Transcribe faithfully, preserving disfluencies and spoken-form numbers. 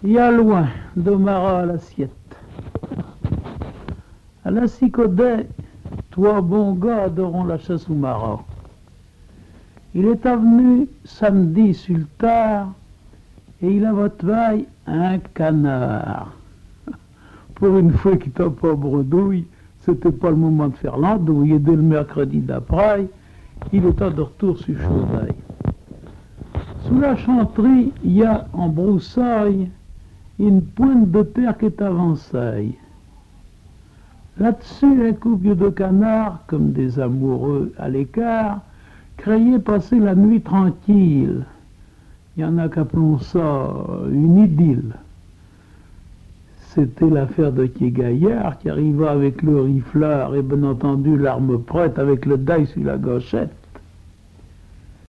Il y a loin, de Marat à l'assiette. À la Sicaudet, trois bons gars adorons la chasse au Marat. Il est venu samedi sur le tard et il a votre veille un canard. Pour une fois qu'il t'a pas bredouille, c'était pas le moment de faire l'andouille. Et dès le mercredi d'après, il était de retour sur Chaudail. Sous la chanterie, il y a en broussaille une pointe de terre qui est avancée. Là-dessus, un couple de canards, comme des amoureux à l'écart, craillaient passer la nuit tranquille. Il y en a qui appelons ça une idylle. C'était l'affaire de Thiers-Gaillard qui arriva avec le rifleur et bien entendu l'arme prête avec le dail sur la gâchette.